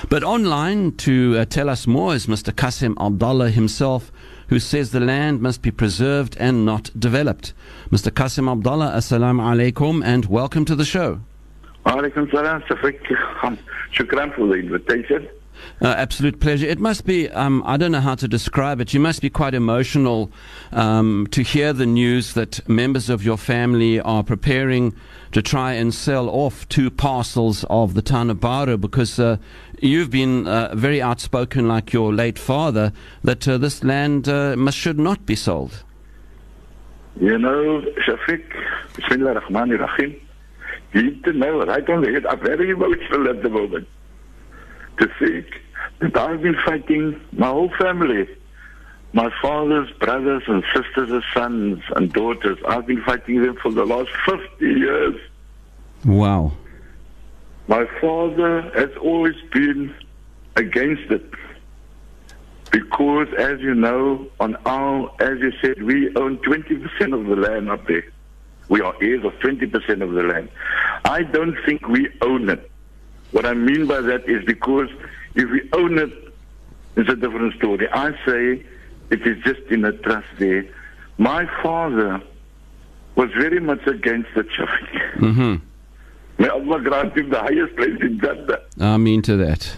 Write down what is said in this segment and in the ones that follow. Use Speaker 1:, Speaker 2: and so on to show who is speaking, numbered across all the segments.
Speaker 1: But online to tell us more is Mr. Qasim Abdullah himself, who says the land must be preserved and not developed. Mr. Qasim Abdullah, assalamu alaikum and welcome to the show.
Speaker 2: Alaikum salam, Shafiq. Shukran for the invitation.
Speaker 1: Absolute pleasure. It must be, I don't know how to describe it, you must be quite emotional to hear the news that members of your family are preparing to try and sell off 2 parcels of the town of Baro, because you've been very outspoken, like your late father, that this land should not be sold.
Speaker 2: You know, Shafiq, Bismillah ar-Rahman ar-Rahim, you need to know, right on the head, I'm very emotional at the moment to think that I've been fighting my whole family, my father's brothers and sisters, sons and daughters. I've been fighting them for the last 50 years.
Speaker 1: Wow.
Speaker 2: My father has always been against it because, as you know, as you said, we own 20% of the land up there. We are heirs of 20% of the land. I don't think we own it. What I mean by that is because if we own it, it's a different story. I say it is just in a trust there. My father was very much against the Shafiq.
Speaker 1: Mm-hmm.
Speaker 2: May Allah grant him the highest place in Jannah.
Speaker 1: Amen to that.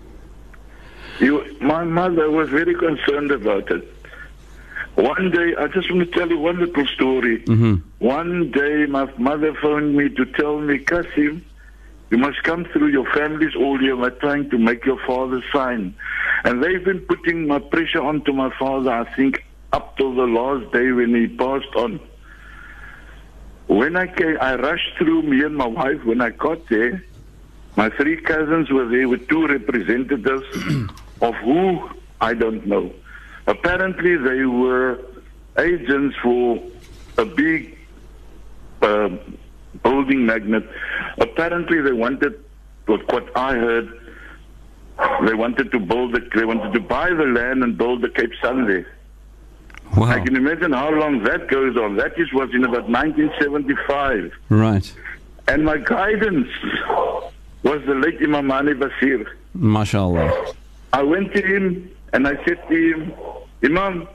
Speaker 2: My mother was very concerned about it. One day, I just want to tell you one little story.
Speaker 1: Mm-hmm.
Speaker 2: One day, my mother phoned me to tell me, Qasim, you must come through, your families all here are trying to make your father sign. And they've been putting my pressure onto my father, I think, up till the last day when he passed on. When I came, I rushed through, me and my wife. When I got there, my 3 cousins were there with 2 representatives of who, I don't know. Apparently, they were agents for a big building magnate. Apparently, they wanted, what I heard, they wanted to buy the land and build the Cape Sun there.
Speaker 1: Wow.
Speaker 2: I can imagine how long that goes on. That was in about 1975.
Speaker 1: Right.
Speaker 2: And my guidance was the late Imam Mani Basir.
Speaker 1: MashaAllah.
Speaker 2: I went to him and I said to him, Imam,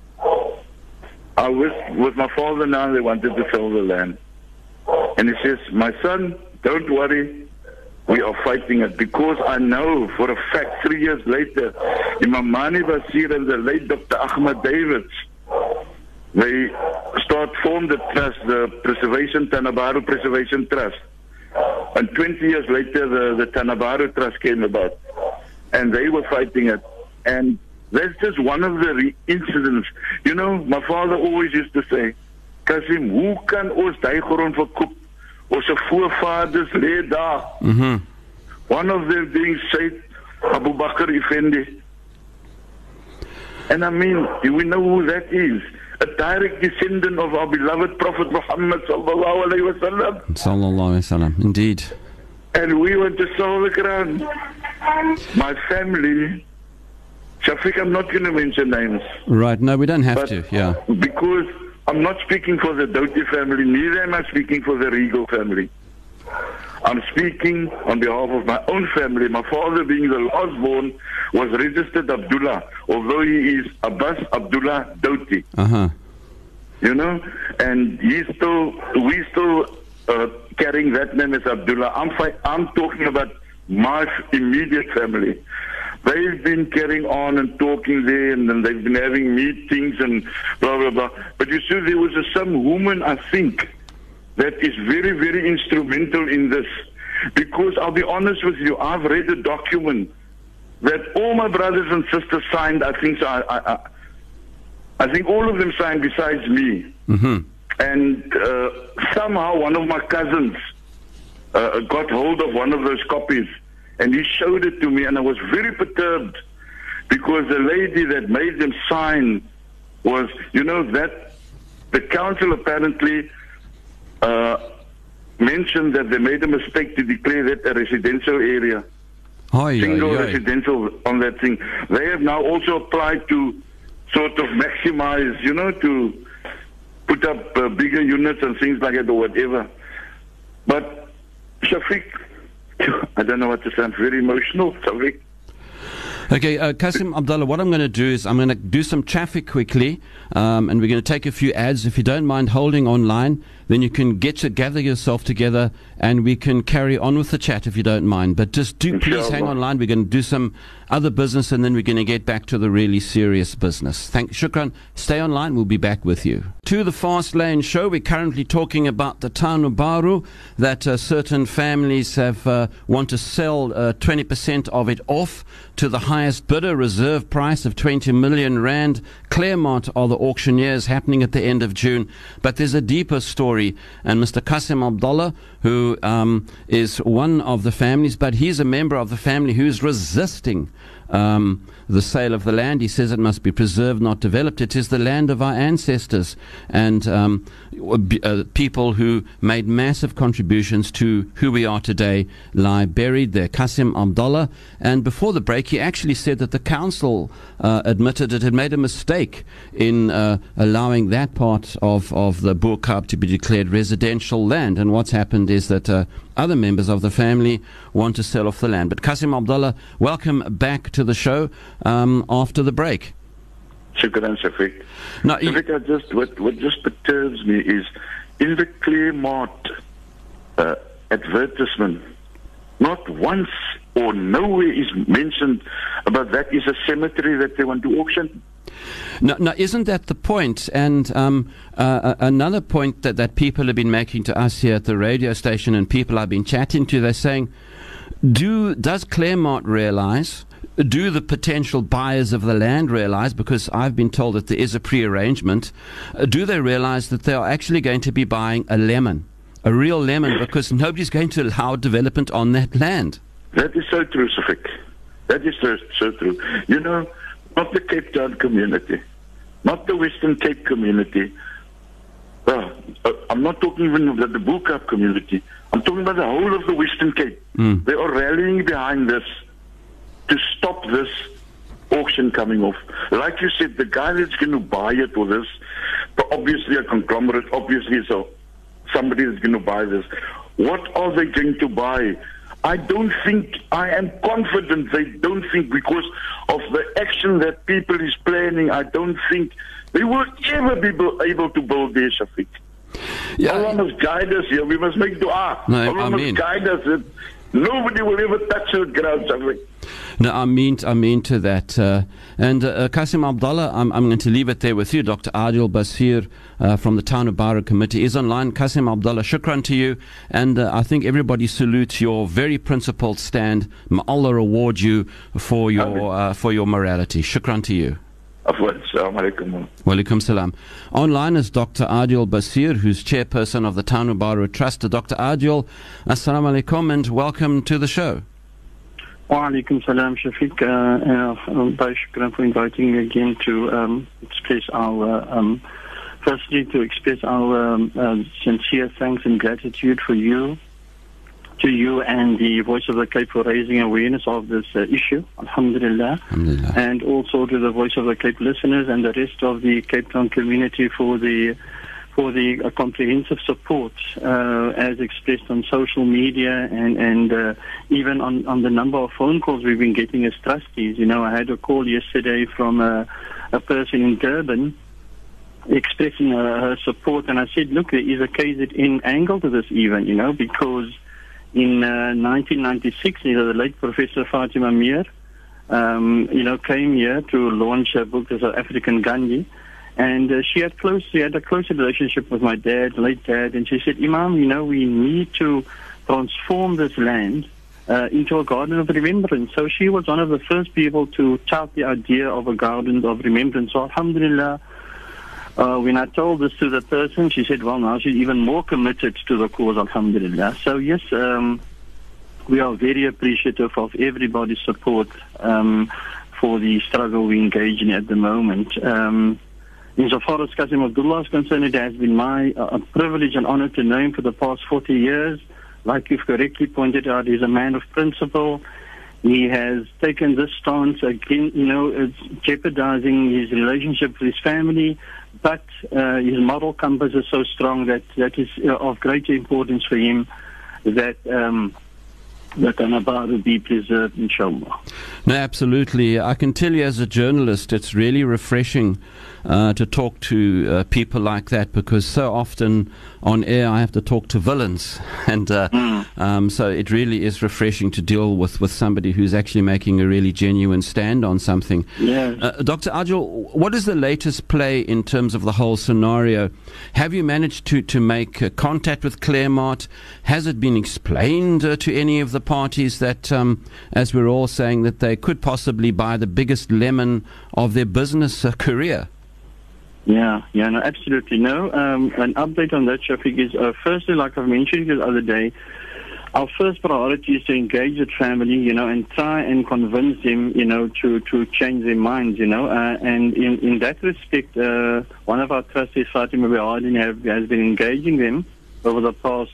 Speaker 2: I was with my father now, they wanted to sell the land. And he says, my son, don't worry, we are fighting it. Because I know for a fact 3 years later, Imam Mani Basir and the late Dr. Ahmad Davids, they formed the trust, the Tanabaru Preservation Trust. And 20 years later, the Tanabaru Trust came about. And they were fighting it. And that's just one of the incidents. You know, my father always used to say, Qasim, hoe kan ons die grond verkoop? Ons voorvaders lê daar.
Speaker 1: Mm-hmm.
Speaker 2: One of them being Sayyid Abu Bakr Effendi. And I mean, we know who that is. A direct descendant of our beloved Prophet Muhammad sallallahu alayhi wa sallam.
Speaker 1: Sallallahu alayhi wa sallam, indeed.
Speaker 2: And we went to sell the ground. My family, Shafiq, I'm not going to mention names.
Speaker 1: Right, no, we don't have to, yeah.
Speaker 2: Because I'm not speaking for the Doughty family, neither am I speaking for the Regal family. I'm speaking on behalf of my own family. My father, being the last born, was registered Abdullah, although he is Abbas Abdullah Doughty.
Speaker 1: Uh-huh.
Speaker 2: You know, and we still carrying that name as Abdullah. I'm talking about my immediate family. They've been carrying on and talking there, and then they've been having meetings and blah, blah, blah. But you see, there was some woman, I think, that is very, very instrumental in this. Because I'll be honest with you, I've read a document that all my brothers and sisters signed. I think all of them signed besides me.
Speaker 1: Mm-hmm.
Speaker 2: And somehow one of my cousins got hold of one of those copies, and he showed it to me, and I was very perturbed because the lady that made them sign was, you know, that the council apparently mentioned that they made a mistake to declare that a residential area. Single residential on that thing. They have now also applied to sort of maximize, you know, to put up bigger units and things like that or whatever. But Shafiq, I don't know what to say. I'm very emotional, Shafiq.
Speaker 1: Okay, Qasim Abdullah, what I'm going to do is I'm going to do some traffic quickly, and we're going to take a few ads. If you don't mind holding online, then you can gather yourself together, and we can carry on with the chat if you don't mind. But just do please hang online. We're going to do some other business, and then we're going to get back to the really serious business. Shukran. Stay online. We'll be back with you. To the Fast Lane Show, we're currently talking about the Tanu Baro, that certain families have want to sell 20% of it off to the highest bidder, reserve price of 20 million rand. Claremont are the auctioneers, happening at the end of June. But there's a deeper story, and Mr. Qasim Abdullah, who is one of the families, but he's a member of the family who's resisting the sale of the land. He says it must be preserved, not developed. It is the land of our ancestors, and people who made massive contributions to who we are today lie buried there. Qasim Abdullah. And before the break, he actually said that the council admitted it had made a mistake in allowing that part of the Bo-Kaap to be declared residential land. And what's happened is that other members of the family want to sell off the land. But Qasim Abdullah, welcome back to the show after the break.
Speaker 2: Shukran, Shafiq. Now, Shafiq, what just perturbs me is in the Claremont advertisement, not once or nowhere is mentioned about that is a cemetery that they want to auction.
Speaker 1: Now, isn't that the point? And another point that people have been making to us here at the radio station, and people I've been chatting to, they're saying, does Claremont realize, do the potential buyers of the land realize, because I've been told that there is a pre-arrangement, do they realize that they are actually going to be buying a lemon, a real lemon, because nobody's going to allow development on that land?
Speaker 2: That is so true, Sufik. That is so true. You know, not the Cape Town community, not the Western Cape community. I'm not talking even about the Bo-Kaap community. I'm talking about the whole of the Western Cape. They are rallying behind this to stop this auction coming off. Like you said, the guy that's going to buy it or this, but obviously a conglomerate, obviously so somebody is going to buy this. What are they going to buy? I am confident they don't think, because of the action that people is planning, I don't think they will ever be able to build there, Shafiq.
Speaker 1: Yeah.
Speaker 2: Allah must guide us here. We must make dua. Allah must guide us. Nobody will ever touch the ground, Shafiq.
Speaker 1: No, I mean to that. And Qasim Abdullah, I'm going to leave it there with you. Dr. Adil Basir from the Tanu Baro Committee is online. Qasim Abdullah, shukran to you. And I think everybody salutes your very principled stand. May Allah reward you for your morality. Shukran to you.
Speaker 2: Assalamu alaikum.
Speaker 1: Walaikum salam. Online is Dr. Adil Basir, who's chairperson of the Tanu Baro Trust. Dr. Adil, assalamu alaikum and welcome to the show.
Speaker 3: Wa alaikum salam, Shafiq. Shukran for inviting me again to express our, firstly to express our sincere thanks and gratitude to you and the Voice of the Cape for raising awareness of this issue, alhamdulillah. And also to the Voice of the Cape listeners and the rest of the Cape Town community for the comprehensive support as expressed on social media and even on the number of phone calls we've been getting as trustees. You know, I had a call yesterday from a person in Durban expressing her support, and I said, look, there is a KZN angle to this even, you know, because in 1996, you know, the late Professor Fatima Meer, you know, came here to launch a book, the South African Gandhi, and she had a close relationship with my dad, late dad, and she said, Imam, you know, we need to transform this land into a garden of remembrance. So she was one of the first people to tout the idea of a garden of remembrance. So alhamdulillah, when I told this to the person, she said, well, now she's even more committed to the cause, alhamdulillah. So yes, we are very appreciative of everybody's support for the struggle we engage in at the moment. Insofar as Qasim Abdullah is concerned, it has been my privilege and honor to know him for the past 40 years. Like you've correctly pointed out, he's a man of principle. He has taken this stance again, you know, it's jeopardizing his relationship with his family, but his moral compass is so strong that is of greater importance for him that the Tana Baru be preserved, inshallah.
Speaker 1: No, absolutely. I can tell you as a journalist, it's really refreshing to talk to people like that, because so often on air I have to talk to villains, and so it really is refreshing to deal with somebody who's actually making a really genuine stand on something.
Speaker 3: Yeah.
Speaker 1: Dr. Adil, what is the latest play in terms of the whole scenario? Have you managed to make contact with Claremont? Has it been explained to any of the parties that, as we're all saying, that they could possibly buy the biggest lemon of their business career?
Speaker 3: Yeah, no, absolutely. No, an update on that, Shafiq, is firstly, like I've mentioned the other day, our first priority is to engage the family, and try and convince them, to change their minds, and in that respect, one of our trustees, Fatima Bihardin, has been engaging them over the past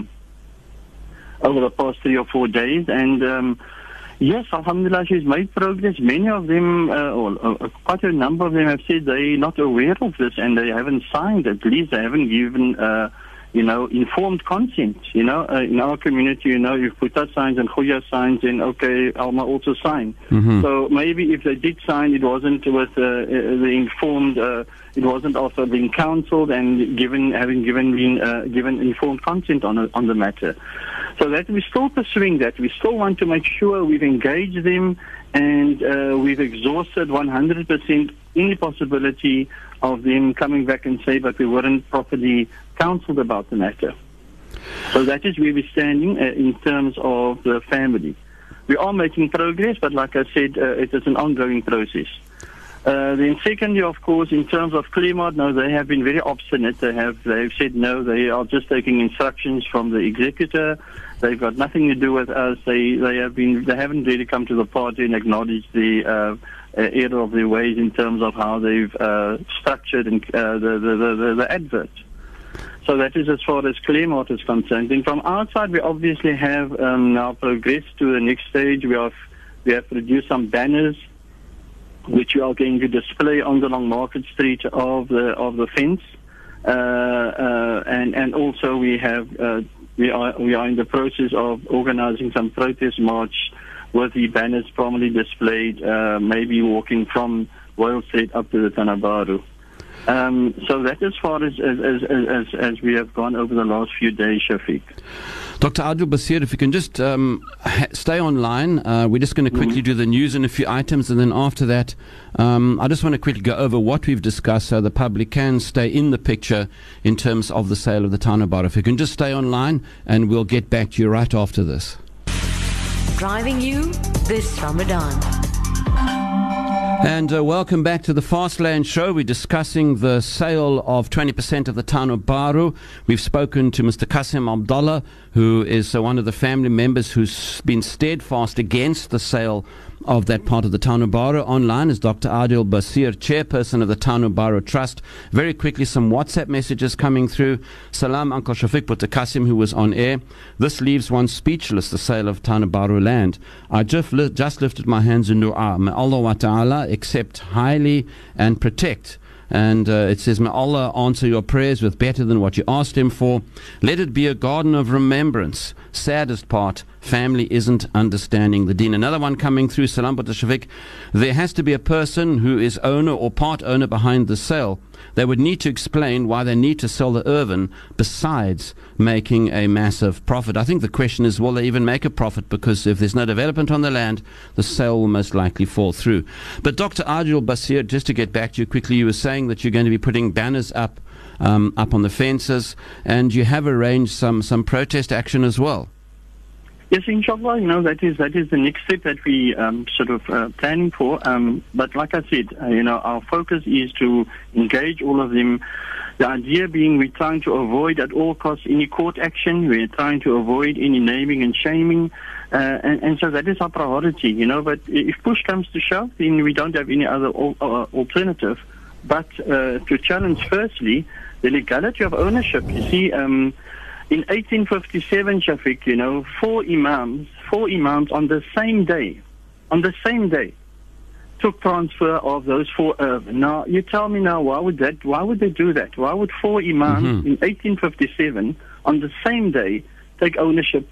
Speaker 3: 3 or 4 days, and yes, alhamdulillah, she's made progress. Many of them, quite a number of them, have said they're not aware of this and they haven't signed. At least they haven't given, informed consent. In our community, you've put up signs and Khoya signs, and okay, Alma also sign. Mm-hmm. So maybe if they did sign, it wasn't with the informed. It wasn't after being counselled and given informed consent on the matter. So that we're still pursuing that. We still want to make sure we've engaged them and we've exhausted 100% any possibility of them coming back and say, but we weren't properly counselled about the matter. So that is where we're standing in terms of the family. We are making progress, but like I said, it is an ongoing process. Then secondly, of course, in terms of Claremont, no, they have been very obstinate. They have said no, they are just taking instructions from the executor. They've got nothing to do with us. They haven't really come to the party and acknowledged the error of their ways in terms of how they've structured the advert. So that is as far as Claremont is concerned. And from our side, we obviously have now progressed to the next stage. We have produced some banners which we are going to display on the Long Market Street of the fence, and also we are in the process of organising some protest march with the banners prominently displayed, maybe walking from Royal Street up to the Tana Baru. So that as far as we have gone over the last few days, Shafiq.
Speaker 1: Dr. Adil Basir, if you can just stay online. We're just going to quickly do the news and a few items, and then after that, I just want to quickly go over what we've discussed so the public can stay in the picture in terms of the sale of the Tana Baru. If you can just stay online, and we'll get back to you right after this.
Speaker 4: Driving you this Ramadan.
Speaker 1: And welcome back to the Fastland Show. We're discussing the sale of 20% of the Tana Baru. We've spoken to Mr. Qasim Abdullah, who is one of the family members who's been steadfast against the sale of that part of the Tana Baru. Online is Dr. Adil Basir, chairperson of the Tana Baru Trust. Very quickly, some WhatsApp messages coming through. Salam, Uncle Shafiq, but to Qasim, who was on air. This leaves one speechless, the sale of Tana Baru land. I just lifted my hands in dua. May Allah wa ta'ala accept highly and protect. And it says, may Allah answer your prayers with better than what you asked Him for. Let it be a garden of remembrance. Saddest part, family isn't understanding the deen. Another one coming through, Salam Bata Shafiq. There has to be a person who is owner or part owner behind the sale. They would need to explain why they need to sell the Irvin besides making a massive profit. I think the question is, will they even make a profit? Because if there's no development on the land, the sale will most likely fall through. But Dr. Adil Basir, just to get back to you quickly, you were saying that you're going to be putting banners up on the fences, and you have arranged some protest action as well.
Speaker 3: Yes, inshallah, that is the next step that we planning for. But like I said, our focus is to engage all of them. The idea being we're trying to avoid at all costs any court action. We're trying to avoid any naming and shaming. And so that is our priority, But if push comes to shove, then we don't have any other alternative but to challenge, firstly, the legality of ownership. You see, in 1857, Shafiq, four imams on the same day, took transfer of those four Irvin. Now, you tell me now, why would they do that? Why would four imams in 1857 on the same day take ownership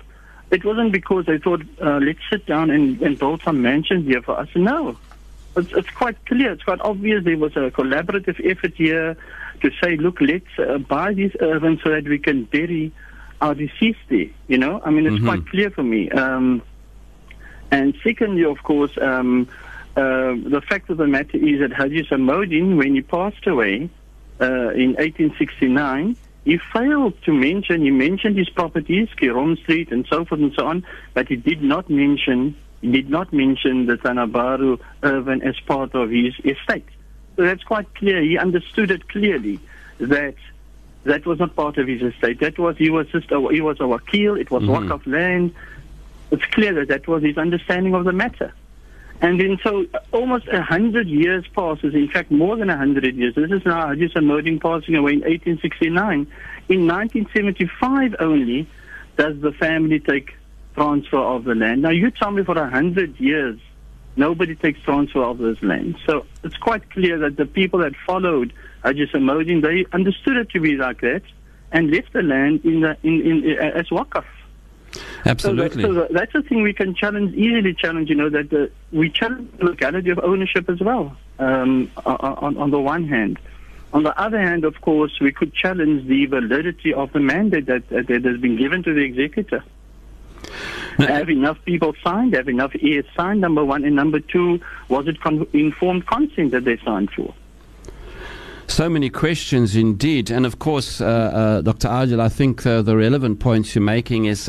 Speaker 3: It wasn't because they thought, let's sit down and build some mansions here for us. No. It's quite clear. It's quite obvious. There was a collaborative effort here to say, look, let's buy these urns so that we can bury our deceased there. You know, I mean, it's quite clear for me. And secondly, of course, the fact of the matter is that Haji Samodin, when he passed away in 1869, he failed to mention, he mentioned his properties, Kirom Street and so forth and so on, but he did not mention the Tanabaru urban as part of his estate. So that's quite clear. He understood it clearly that that was not part of his estate. He was a wakil. It was Waqf land. It's clear that that was his understanding of the matter. And then so almost 100 years passes, in fact more than 100 years. This is now Haji Samodin passing away in 1869. In 1975 only does the family take transfer of the land. Now you tell me for 100 years nobody takes transfer of this land. So it's quite clear that the people that followed Haji Samodin, they understood it to be like that and left the land as Waqf.
Speaker 1: Absolutely.
Speaker 3: So that's a thing we can easily challenge, you know, that we challenge the legality of ownership as well, on the one hand. On the other hand, of course, we could challenge the validity of the mandate that has been given to the executor. Have enough people signed, have enough heirs signed, number one, and number two, was it informed consent that they signed for?
Speaker 1: So many questions indeed. And of course, Dr. Adil, I think the relevant points you're making is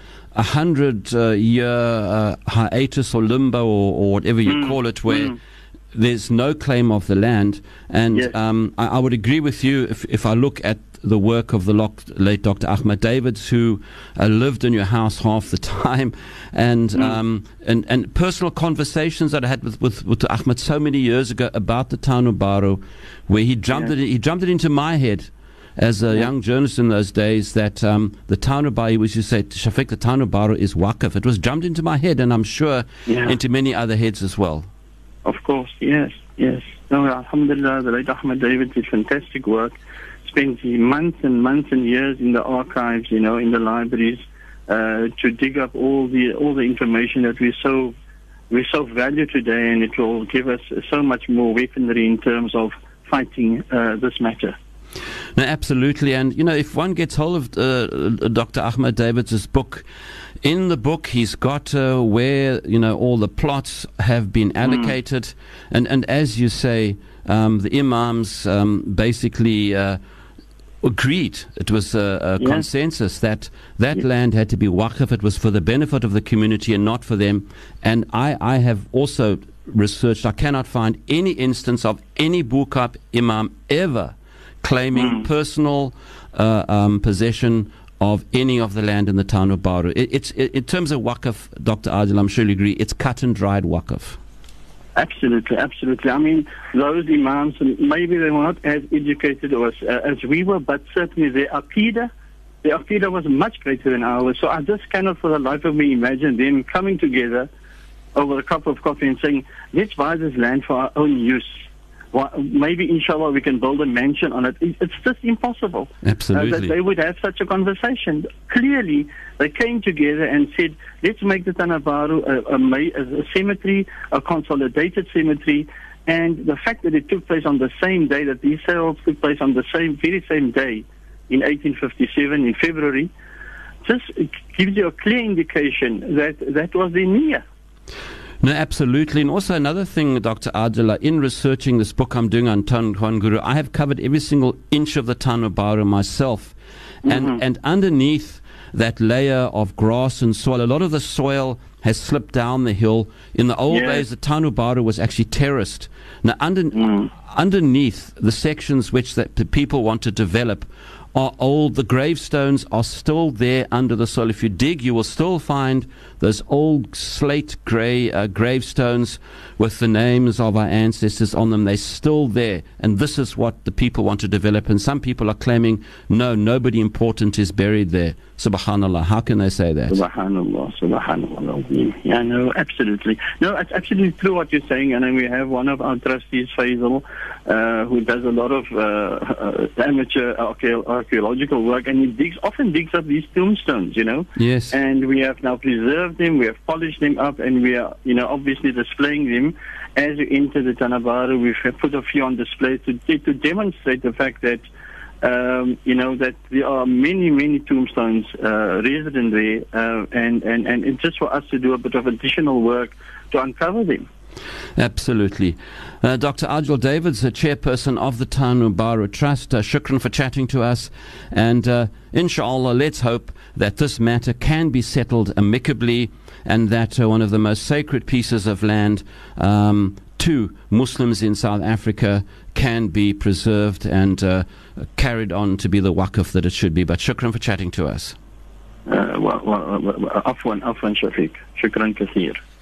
Speaker 1: 100-year hiatus or limbo or whatever you call it, where there's no claim of the land. And
Speaker 3: Yes.
Speaker 1: I would agree with you if I look at the work of the late Dr. Ahmed Davids, who lived in your house half the time, and personal conversations that I had with Ahmed so many years ago about the town of Baro, where he drummed it into my head as a young journalist in those days that the town of Baro, he used to say, Shafiq, the town of Baro is Waqf. It was drummed into my head, and I'm sure into many other heads as well.
Speaker 3: Of course, yes. No, alhamdulillah, the late Ahmed Davids did fantastic work. Spent months and months and years in the archives, you know, in the libraries, to dig up all the information that we so value today, and it will give us so much more weaponry in terms of fighting this matter.
Speaker 1: No, absolutely. And, you know, if one gets hold of Dr. Ahmed Davids' book, in the book he's got where, you know, all the plots have been allocated. And as you say, the imams basically agreed. It was a consensus that land had to be Waqf. It was for the benefit of the community and not for them. And I have also researched, I cannot find any instance of any Bukab imam ever claiming personal possession of any of the land in the town of Baro. It's in terms of Waqf, Dr. Adil, I'm sure you agree, it's cut and dried Waqf.
Speaker 3: Absolutely. I mean, those imams, maybe they were not as educated as we were, but certainly their aqidah was much greater than ours. So I just cannot for the life of me imagine them coming together over a cup of coffee and saying, let's buy this land for our own use. Well, maybe, inshallah, we can build a mansion on it. It's just impossible.
Speaker 1: Absolutely.
Speaker 3: That they would have such a conversation. Clearly, they came together and said, let's make the Tanabaru a cemetery, a consolidated cemetery. And the fact that it took place on the same day, that these sales took place on the very same day in 1857, in February, just gives you a clear indication that that was the niyyah.
Speaker 1: No, absolutely. And also another thing, Dr. Adila, in researching this book I'm doing on Tan Kwan Guru, I have covered every single inch of the town of Baro myself. And underneath that layer of grass and soil, a lot of the soil has slipped down the hill. In the old days, the town of Baro was actually terraced. Now, underneath the sections which the people want to develop are old. The gravestones are still there under the soil. If you dig, you will still find those old slate grey gravestones with the names of our ancestors on them. They're still there, and this is what the people want to develop. And some people are claiming, no, nobody important is buried there. Subhanallah. How can they say that?
Speaker 3: Subhanallah. Yeah, no, absolutely. No, it's absolutely true what you're saying. And then we have one of our trustees, Faisal, who does a lot of amateur archaeological work, and he often digs up these tombstones,
Speaker 1: Yes.
Speaker 3: And we have now preserved them, we have polished them up, and we are, obviously displaying them. As you enter the Tanabaru, we've put a few on display to demonstrate the fact that, that there are many, many tombstones resident there, and it's just for us to do a bit of additional work to uncover them.
Speaker 1: Absolutely. Dr. Adil Davids, the chairperson of the Tanabaru Trust, shukran for chatting to us. And inshallah, let's hope that this matter can be settled amicably and that one of the most sacred pieces of land to Muslims in South Africa can be preserved and carried on to be the waqf that it should be. But shukran for chatting to us.
Speaker 3: Afwan Shafiq. Shukran kathir.